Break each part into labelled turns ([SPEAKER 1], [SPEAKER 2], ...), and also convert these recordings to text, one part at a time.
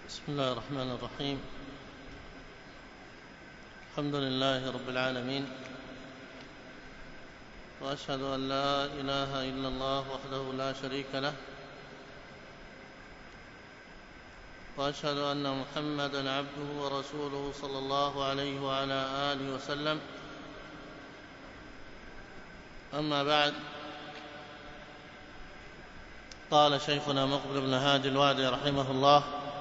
[SPEAKER 1] بسم الله الرحمن الرحيم. الحمد لله رب العالمين، وأشهد أن لا إله إلا الله وحده لا شريك له، وأشهد أن محمدًا عبده ورسوله صلى الله عليه وعلى آله وسلم. أما بعد، قال شيخنا مقبل بن هادي الوادي رحمه الله: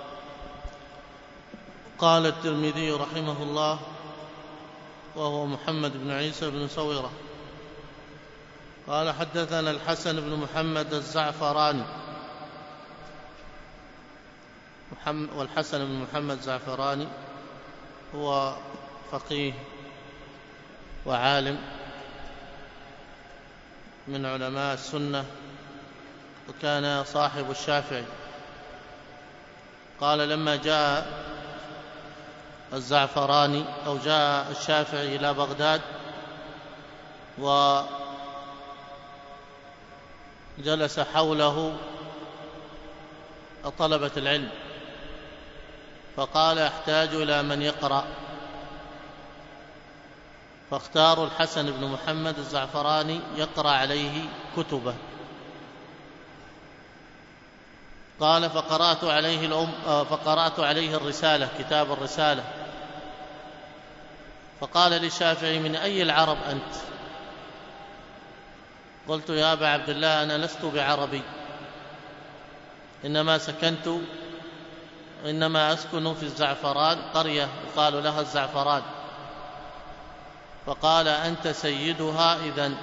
[SPEAKER 1] قال الترمذي رحمه الله، وهو محمد بن عيسى بن سويرة، قال: حدثنا الحسن بن محمد الزعفراني. والحسن بن محمد الزعفراني هو فقيه وعالم من علماء السنة، وكان صاحب الشافعي. قال: لما جاء الزعفراني أو جاء الشافعي إلى بغداد وجلس حوله طلبة العلم، فقال: أحتاج إلى من يقرأ، فاختاروا الحسن بن محمد الزعفراني يقرأ عليه كتبه. قال: فقرأت عليه الرسالة، كتاب الرسالة. فقال للشافعي: من أي العرب أنت؟ قلت: يا أبا عبد الله، أنا لست بعربي، إنما أسكن في الزعفران، قرية يقال لها الزعفران. فقال: أنت سيدها إذن.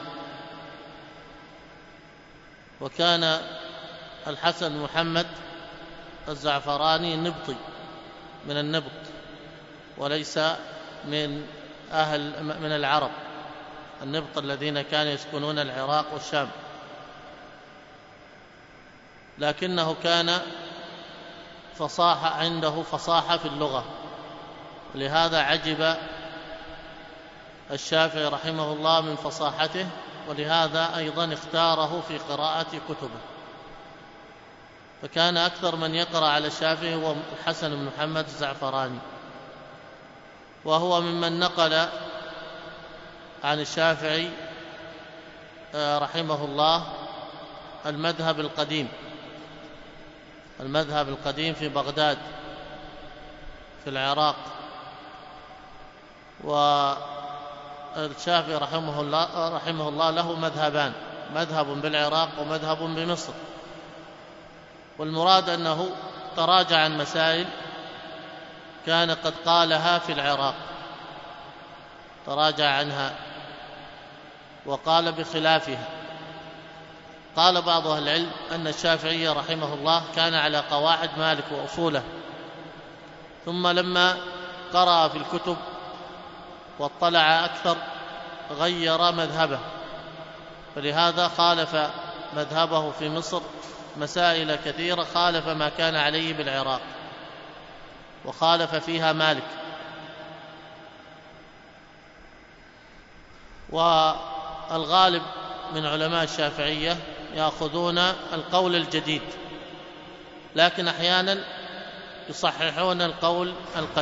[SPEAKER 1] وكان الحسن محمد الزعفراني نبطي من النبط، وليس من العرب، النبط الذين كانوا يسكنون العراق والشام، لكنه كان عنده فصاحة في اللغة، لهذا عجب الشافعي رحمه الله من فصاحته، ولهذا أيضا اختاره في قراءة كتبه. فكان أكثر من يقرأ على الشافعي هو الحسن بن محمد الزعفراني، وهو ممن نقل عن الشافعي رحمه الله المذهب القديم في بغداد في العراق. والشافعي رحمه الله له مذهبان، مذهب بالعراق ومذهب بمصر، والمراد أنه تراجع عن مسائل كان قد قالها في العراق، تراجع عنها وقال بخلافها. قال بعض أهل العلم أن الشافعي رحمه الله كان على قواعد مالك وأصوله، ثم لما قرأ في الكتب واطلع أكثر غير مذهبه، فلهذا خالف مذهبه في مصر مسائل كثيرة، خالف ما كان عليه بالعراق، وخالف فيها مالك. والغالب من علماء الشافعية يأخذون القول الجديد، لكن أحيانا يصححون القول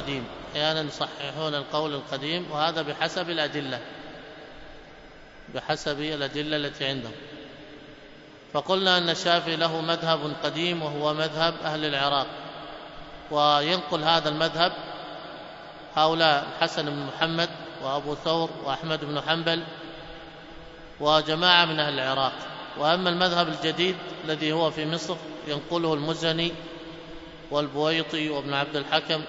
[SPEAKER 1] القديم، وهذا بحسب الأدلة التي عندهم. فقلنا أن الشافعي له مذهب قديم وهو مذهب أهل العراق، وينقل هذا المذهب هؤلاء الحسن بن محمد وأبو ثور وأحمد بن حنبل وجماعة من أهل العراق. وأما المذهب الجديد الذي هو في مصر ينقله المزني والبويطي وابن عبد الحكم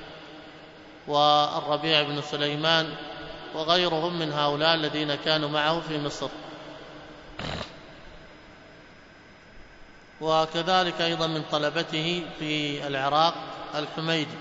[SPEAKER 1] والربيع بن سليمان وغيرهم من هؤلاء الذين كانوا معه في مصر. وكذلك أيضا من طلبته في العراق الحميدي،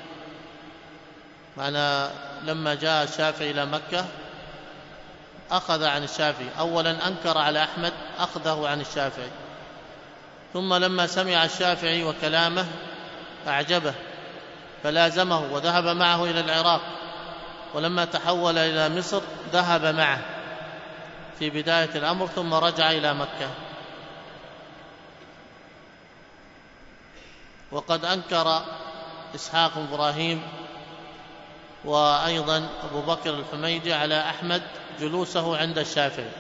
[SPEAKER 1] معنا لما جاء الشافعي إلى مكة أخذ عن الشافعي، أولا أنكر على أحمد أخذه عن الشافعي، ثم لما سمع الشافعي وكلامه أعجبه فلازمه وذهب معه إلى العراق، ولما تحول إلى مصر ذهب معه في بداية الأمر، ثم رجع إلى مكة. وقد أنكر إسحاق بن إبراهيم وأيضا أبو بكر الحميدي على أحمد جلوسه عند الشافعي،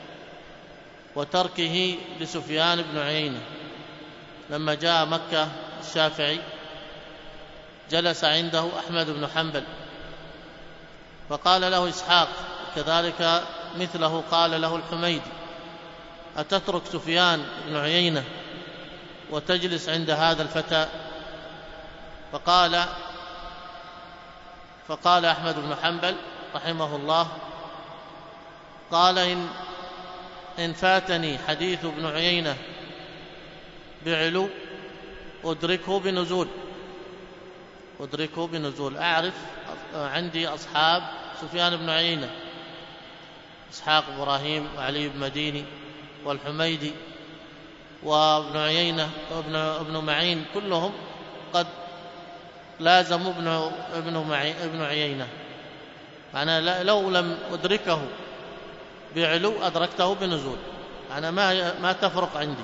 [SPEAKER 1] وتركه لسفيان بن عيينة. لما جاء مكة الشافعي جلس عنده أحمد بن حنبل، فقال له إسحاق كذلك مثله قال له الحميدي: أتترك سفيان بن عيينة وتجلس عند هذا الفتى؟ فقال أحمد بن حنبل رحمه الله: قال إن فاتني حديث ابن عيينة بعلو أدركه بنزول. أعرف عندي أصحاب سفيان بن عيينة: إسحاق بن إبراهيم وعلي بن مديني والحميدي وابن عيينة وابن معين، كلهم قد لازموا ابن عيينة. أنا لو لم أدركه بعلو أدركته بنزول، أنا ما تفرق عندي.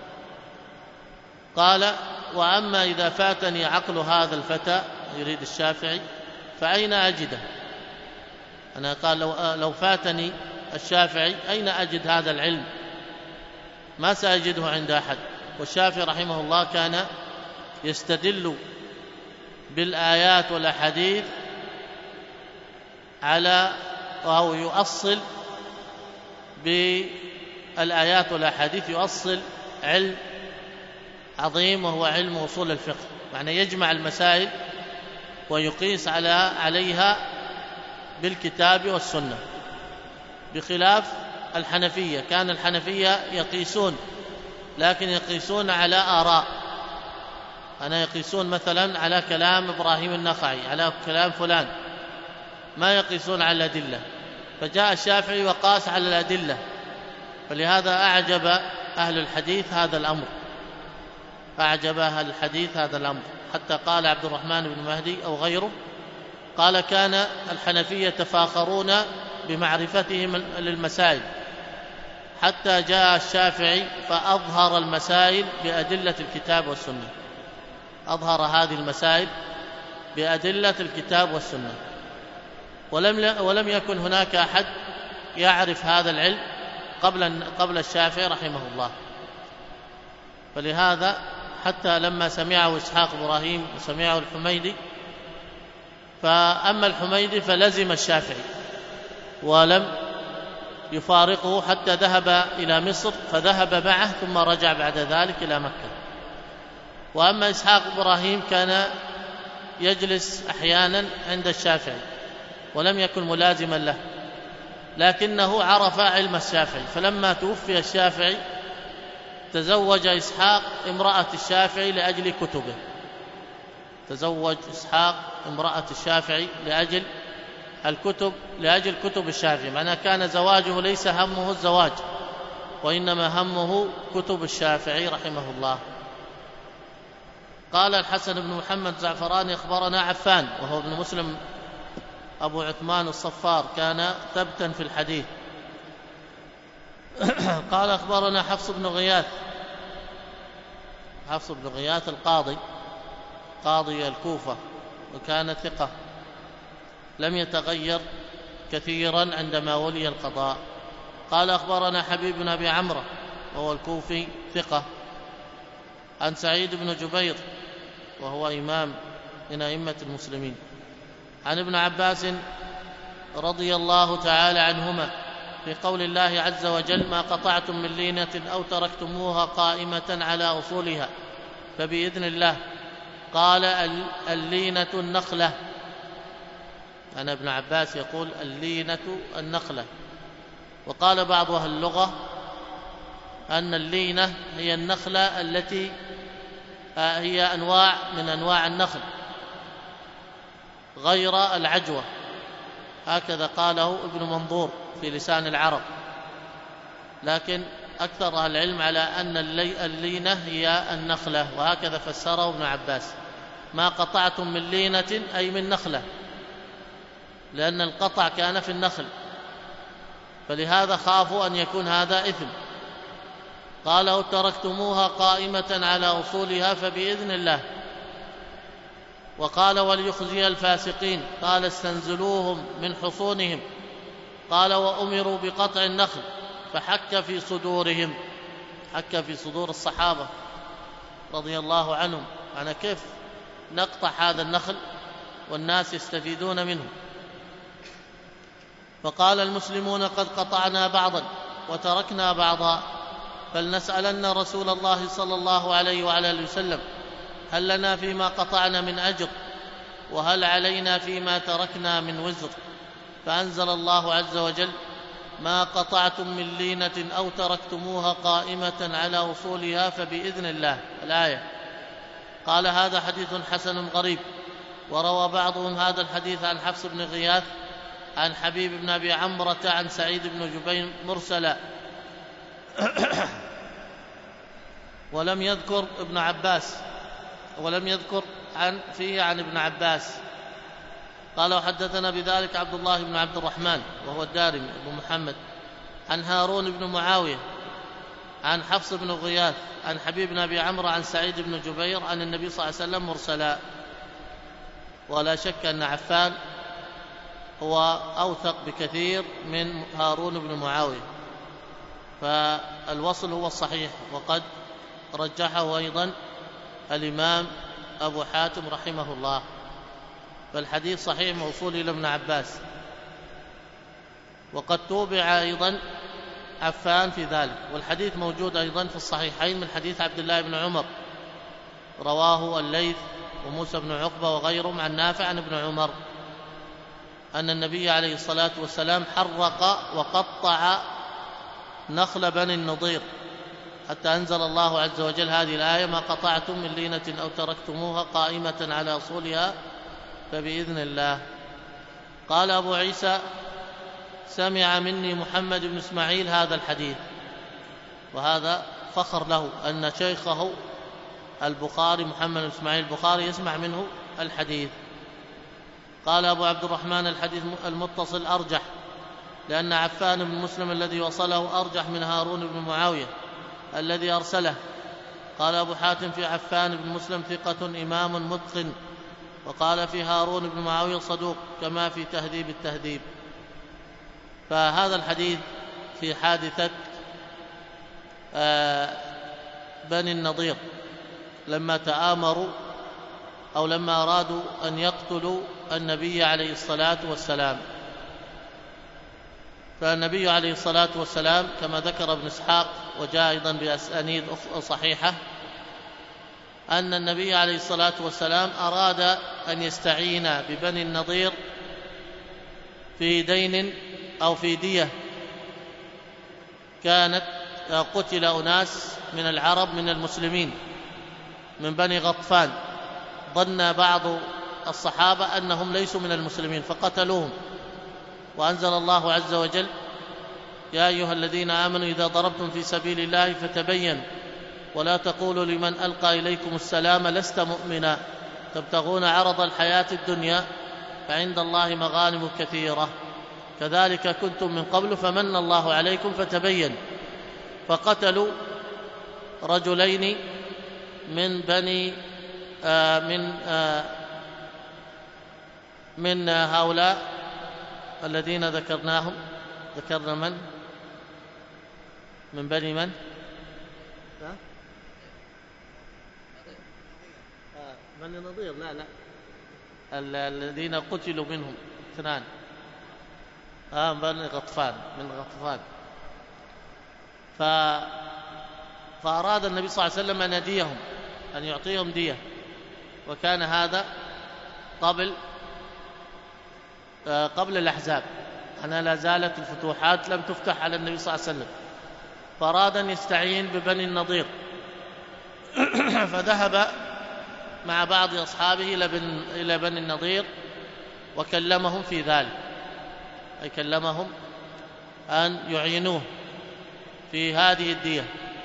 [SPEAKER 1] قال: وأما إذا فاتني عقل هذا الفتى، يريد الشافعي، فأين أجده؟ أنا قال لو فاتني الشافعي أين أجد هذا العلم؟ ما سأجده عند أحد. والشافعي رحمه الله كان يستدل بالآيات والأحاديث أو يؤصل بالآيات والأحاديث، يؤصل علم عظيم وهو علم أصول الفقه، معنى يجمع المسائل ويقيس عليها بالكتاب والسنة، بخلاف الحنفية. كان الحنفية يقيسون، لكن يقيسون على آراء. أنا يقيسون مثلا على كلام إبراهيم النخعي، على كلام فلان، ما يقيسون على الأدلة. فجاء الشافعي وقاس على الأدلة، فلهذا أعجب أهل الحديث هذا الأمر، حتى قال عبد الرحمن بن مهدي أو غيره، قال: كان الحنفية يتفاخرون بمعرفتهم للمسائل، حتى جاء الشافعي فأظهر المسائل بأدلة الكتاب والسنة، أظهر هذه المسائل بأدلة الكتاب والسنة، ولم يكن هناك أحد يعرف هذا العلم قبل الشافعي رحمه الله. فلهذا حتى لما سمعه إسحاق إبراهيم وسمعه الحميدي، فأما الحميدي فلزم الشافعي ولم يفارقه حتى ذهب إلى مصر، فذهب معه ثم رجع بعد ذلك إلى مكة. وأما إسحاق إبراهيم كان يجلس أحيانا عند الشافعي ولم يكن ملازما له، لكنه عرف علم الشافعي. فلما توفي الشافعي تزوج إسحاق امرأة الشافعي لأجل كتبه، تزوج إسحاق امرأة الشافعي لأجل كتب الشافعي، معناه كان زواجه ليس همه الزواج، وإنما همه كتب الشافعي رحمه الله. قال الحسن بن محمد زعفراني: أخبرنا عفان وهو ابن مسلم أبو عثمان الصفار، كان ثبتا في الحديث. قال: أخبرنا حفص بن غياث القاضي، قاضي الكوفة، وكان ثقة، لم يتغير كثيرا عندما ولي القضاء. قال: أخبرنا حبيب بن أبي عمرو وهو الكوفي ثقة، عن سعيد بن جبير وهو إمام من أئمة المسلمين، عن ابن عباس رضي الله تعالى عنهما في قول الله عز وجل: ما قطعتم من لينة أو تركتموها قائمة على أصولها فبإذن الله. قال: اللينة النخلة. أنا ابن عباس يقول اللينة النخلة. وقال بعض أهل اللغة أن اللينة هي النخلة التي هي أنواع من أنواع النخل غير العجوة، هكذا قاله ابن منظور في لسان العرب، لكن أكثر أهل العلم على أن اللينة هي النخلة، وهكذا فسره ابن عباس: ما قطعتم من لينة أي من نخلة، لأن القطع كان في النخل، فلهذا خافوا أن يكون هذا إثم. قالوا: تركتموها قائمة على أصولها فبإذن الله. وقال وليخزي الفاسقين، قال استنزلوهم من حصونهم، قال وأمروا بقطع النخل فحك في صدورهم، حك في صدور الصحابة رضي الله عنهم، أنا كيف نقطع هذا النخل والناس يستفيدون منه؟ فقال المسلمون قد قطعنا بعضا وتركنا بعضا، فلنسألن رسول الله صلى الله عليه وعلى اله وسلم هل لنا فيما قطعنا من أجر وهل علينا فيما تركنا من وزر؟ فأنزل الله عز وجل ما قطعتم من لينة أو تركتموها قائمة على أصولها فبإذن الله، الآية. قال هذا حديث حسن غريب. وروى بعضهم هذا الحديث عن حفص بن غياث عن حبيب بن أبي عمرة عن سعيد بن جبير مرسلا ولم يذكر ابن عباس، ولم يذكر فيه عن ابن عباس. قال وحدثنا بذلك عبد الله بن عبد الرحمن وهو الدارمي أبو محمد عن هارون بن معاوية عن حفص بن غياث عن حبيب بن أبي عمرو عن سعيد بن جبير عن النبي صلى الله عليه وسلم مرسلا. ولا شك أن عفان هو أوثق بكثير من هارون بن معاوية، فالوصل هو الصحيح، وقد رجحه أيضا الإمام أبو حاتم رحمه الله، فالحديث صحيح موصول إلى ابن عباس. وقد توبع أيضا عفان في ذلك، والحديث موجود أيضا في الصحيحين من حديث عبد الله بن عمر رواه الليث وموسى بن عقبة وغيرهم عن نافع عن ابن عمر أن النبي عليه الصلاة والسلام حرق وقطع نخل بني النضير حتى أنزل الله عز وجل هذه الآية ما قطعتم من لينة أو تركتموها قائمة على أصولها فبإذن الله. قال أبو عيسى سمع مني محمد بن إسماعيل هذا الحديث، وهذا فخر له أن شيخه البخاري محمد بن إسماعيل البخاري يسمع منه الحديث. قال أبو عبد الرحمن الحديث المتصل أرجح، لأن عفان بن مسلم الذي وصله أرجح من هارون بن معاوية الذي أرسله. قال أبو حاتم في عفان بن مسلم ثقة إمام متقن، وقال في هارون بن معاوية صدوق كما في تهذيب التهذيب. فهذا الحديث في حادثة بني النضير لما تآمروا أو لما أرادوا أن يقتلوا النبي عليه الصلاة والسلام، فالنبي عليه الصلاة والسلام كما ذكر ابن إسحاق وجاء أيضا بأسانيد صحيحة أن النبي عليه الصلاة والسلام أراد أن يستعين ببني النضير في دين أو في دية كانت قتل أناس من العرب من المسلمين من بني غطفان، ظن بعض الصحابة أنهم ليسوا من المسلمين فقتلوهم، وأنزل الله عز وجل يا أيها الذين آمنوا إذا ضربتم في سبيل الله فتبينوا ولا تقولوا لمن ألقى إليكم السلام لست مؤمنا تبتغون عرض الحياة الدنيا فعند الله مغانم كثيرة كذلك كنتم من قبل فمن الله عليكم فتبينوا. فقتلوا رجلين من بني من هؤلاء الذين ذكرناهم. ذكرنا من بني من؟ بني نضير. لا الذين قتلوا منهم اثنان بني غطفان من غطفان. فأراد النبي صلى الله عليه وسلم أن يديهم أن يعطيهم دية، وكان هذا قبل الأحزاب، أنا لا زالت الفتوحات لم تفتح على النبي صلى الله عليه وسلم، فأراد أن يستعين ببني النضير فذهب مع بعض أصحابه إلى بني النضير وكلمهم في ذلك، أي كلمهم أن يعينوه في هذه الدية،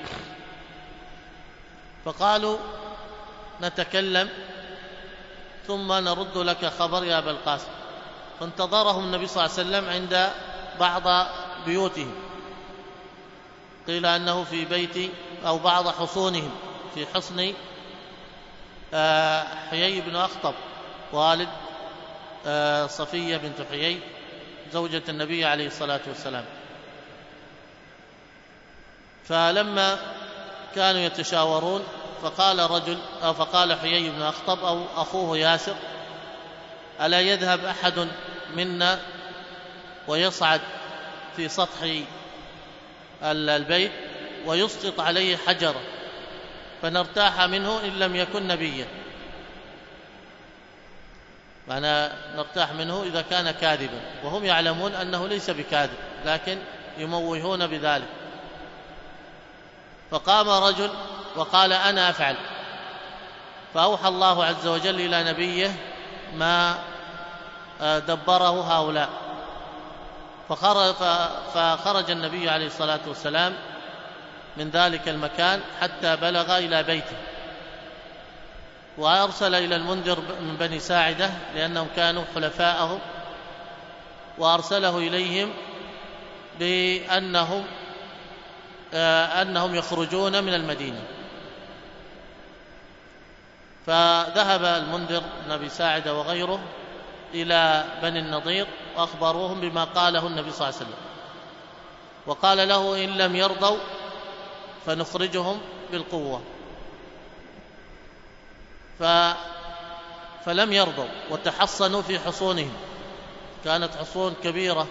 [SPEAKER 1] فقالوا نتكلم ثم نرد لك خبر يا أبا القاسم. فانتظرهم النبي صلى الله عليه وسلم عند بعض بيوتهم، قيل أنه في بيت أو بعض حصونهم في حصن حيي بن أخطب والد صفية بنت حيي زوجة النبي عليه الصلاة والسلام. فلما كانوا يتشاورون فقال حيي بن أخطب أو أخوه ياسر: ألا يذهب أحد منا ويصعد في سطح البيت ويسقط عليه حجرا فنرتاح منه إن لم يكن نبيا؟ معنى نرتاح منه إذا كان كاذبا، وهم يعلمون أنه ليس بكاذب لكن يموهون بذلك. فقام رجل وقال: أنا أفعل. فأوحى الله عز وجل إلى نبيه ما دبره هؤلاء، فخرج النبي عليه الصلاة والسلام من ذلك المكان حتى بلغ إلى بيته، وأرسل إلى المنذر من بني ساعدة لأنهم كانوا حلفاءهم، وأرسله إليهم بأنهم يخرجون من المدينة. فذهب المنذر بن أبي ساعدة وغيره إلى بني النضير وأخبروهم بما قاله النبي صلى الله عليه وسلم، وقال له: إن لم يرضوا فنخرجهم بالقوة. فلم يرضوا وتحصنوا في حصونهم، كانت حصون كبيرة،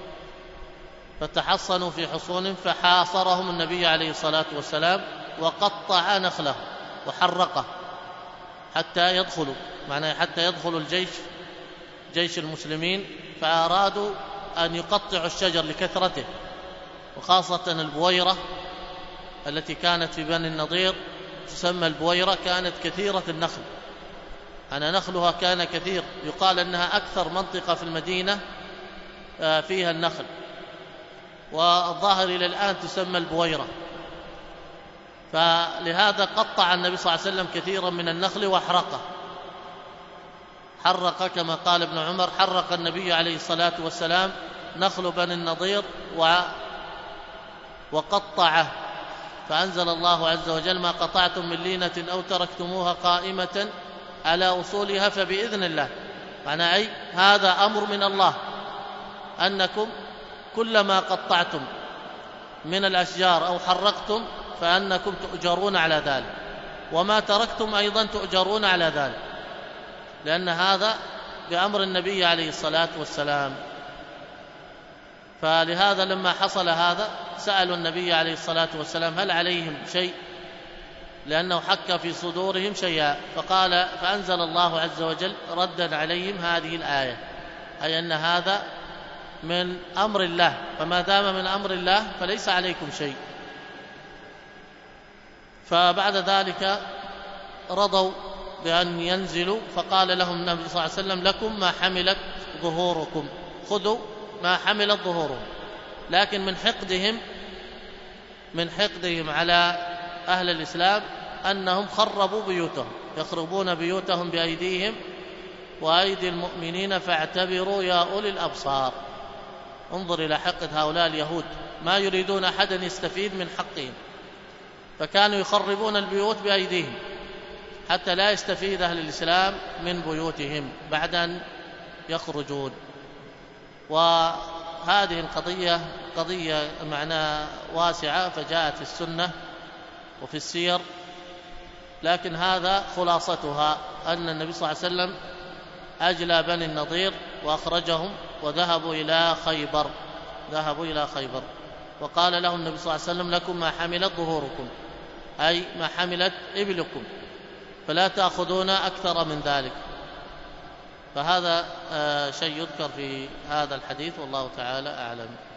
[SPEAKER 1] فتحصنوا في حصونهم، فحاصرهم النبي عليه الصلاة والسلام وقطع نخله وحرقه حتى يدخلوا جيش المسلمين، فأرادوا أن يقطعوا الشجر لكثرته، وخاصة البويرة التي كانت في بني النضير تسمى البويرة، كانت كثيرة النخل، نخلها كان كثير، يقال أنها أكثر منطقة في المدينة فيها النخل، والظاهر إلى الآن تسمى البويرة. فلهذا قطع النبي صلى الله عليه وسلم كثيرا من النخل وأحرقه، حرق كما قال ابن عمر: حرق النبي عليه الصلاة والسلام نخل بني النضير وقطعه، فأنزل الله عز وجل: ما قطعتم من لينة أو تركتموها قائمة على أصولها فبإذن الله. أي هذا أمر من الله، أنكم كلما قطعتم من الأشجار أو حرقتم فأنكم تؤجرون على ذلك، وما تركتم أيضا تؤجرون على ذلك، لأن هذا بأمر النبي عليه الصلاة والسلام. فلهذا لما حصل هذا سألوا النبي عليه الصلاة والسلام: هل عليهم شيء؟ لأنه حك في صدورهم شيئا، فأنزل الله عز وجل ردا عليهم هذه الآية، أي أن هذا من أمر الله، فما دام من أمر الله فليس عليكم شيء. فبعد ذلك رضوا بأن ينزلوا، فقال لهم النبي صلى الله عليه وسلم: لكم ما حملت ظهوركم، خذوا ما حملت ظهورهم. لكن من حقدهم على أهل الإسلام أنهم خربوا بيوتهم، يخربون بيوتهم بأيديهم وأيدي المؤمنين فاعتبروا يا أولي الأبصار. انظر إلى حقد هؤلاء اليهود، ما يريدون أحدا يستفيد من حقهم، فكانوا يخربون البيوت بأيديهم حتى لا يستفيد أهل الإسلام من بيوتهم بعد أن يخرجون. وهذه القضية قضية معنى واسعة، فجاءت في السنة وفي السير، لكن هذا خلاصتها أن النبي صلى الله عليه وسلم أجلى بني النضير وأخرجهم وذهبوا إلى خيبر، وقال لهم النبي صلى الله عليه وسلم: لكم ما حملت ظهوركم، أي ما حملت إبلكم، فلا تأخذون أكثر من ذلك. فهذا شيء يذكر في هذا الحديث، والله تعالى أعلم.